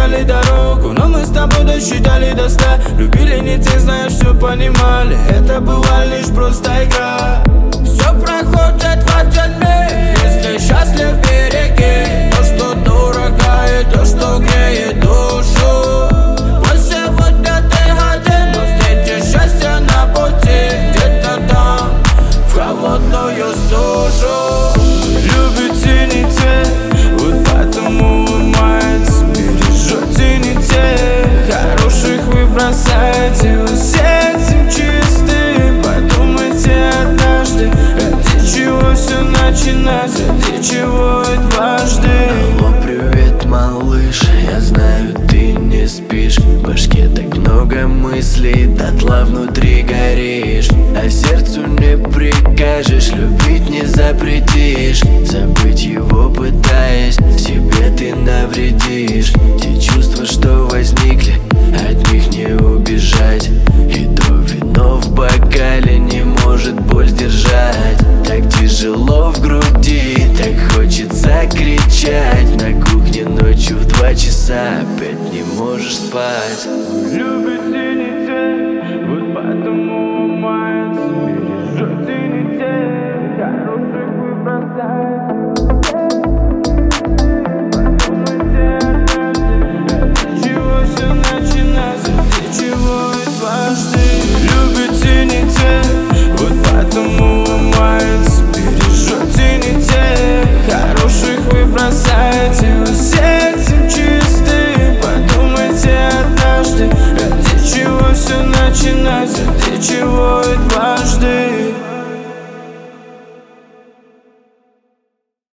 искали дорогу, но мы с тобой досчитали до 100. Любили не тех, знаешь, все понимали. Это была лишь просто игра. Все проходит в один миг, если счастлив, береги то, что дорого, и то, что греет душу. Пусть сегодня ты один, но встретишь счастье на пути, где-то там, в холодную стужу. Любите не те, вот поэтому вы маете. Бережете не те, хороших вы бросаете. Вы сердцем чистым, подумайте однажды, ради чего все начинать, ради чего и дважды. Алло, привет, малыш, я знаю, ты не спишь. В башке так много мыслей, дотла внутри горишь. А сердцу не прикажешь, любить не запретишь. Забыть его пытаясь, себе ты навредишь. Те чувства, что возникли, от них не убежать. И то вино в бокале не может боль сдержать. Так тяжело в груди, так хочется кричать. На кухне ночью в 2 часа опять не можешь спать. Любите